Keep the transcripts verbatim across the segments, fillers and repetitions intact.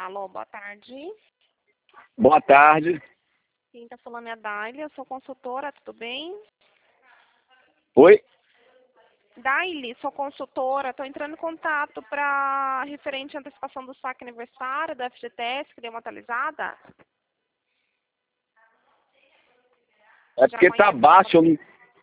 Alô, boa tarde. Boa tarde. Quem está falando é a Daile, eu sou consultora, tudo bem? Oi? Daile, sou consultora, estou entrando em contato para referente à antecipação do saque aniversário da F G T S, que deu uma atualizada. É Já porque tá conhece? baixo. Eu não...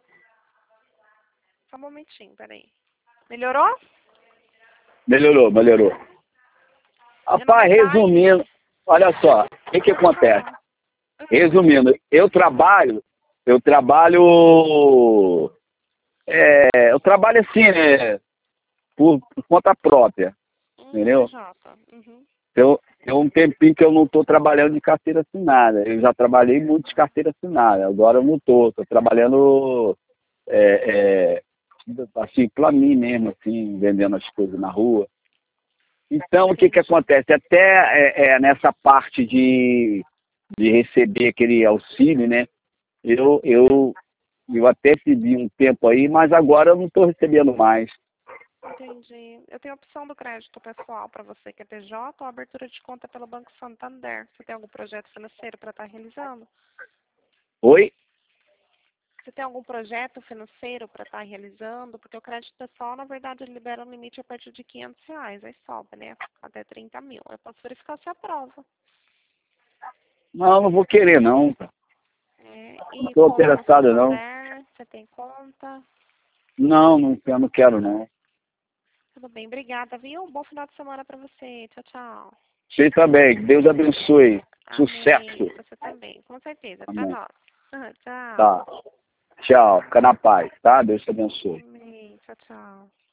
Só um momentinho, peraí. Melhorou? Melhorou, melhorou. Meu nome Rapaz, é Daile. resumindo, olha só, o que que Pode acontece? falar. Resumindo, eu trabalho, eu trabalho, é, eu trabalho assim, né, por, por conta própria, Hum, entendeu? P J. Uhum. Eu, tem um tempinho que eu não estou trabalhando de carteira assinada. Eu já trabalhei muito de carteira assinada, agora eu não estou, estou trabalhando é, é, assim, para mim mesmo, assim, vendendo as coisas na rua. Então, o que que acontece? Até é, é, nessa parte de, de receber aquele auxílio, né? Eu, eu, eu até recebi um tempo aí, mas agora eu não estou recebendo mais. Entendi. Eu tenho a opção do crédito pessoal para você que é P J ou abertura de conta pelo Banco Santander. Você tem algum projeto financeiro para estar realizando? Oi? Você tem algum projeto financeiro para estar realizando? Porque o crédito pessoal, na verdade, ele libera um limite a partir de quinhentos reais. Aí sobe, né? Até trinta mil. Eu posso verificar se aprova. Não, não vou querer, não. É, Não e estou conta no interessado, não. Santander, você tem conta? Não, não, eu não quero, não. Tudo bem, obrigada, viu? Um bom final de semana para você. Tchau, tchau. Você também. Deus abençoe. Sucesso. Amém. Você também, com certeza. Para Amém. nós. Tchau. Tá. Tchau. Fica na paz, tá? Deus te abençoe. Amém. Tchau, tchau.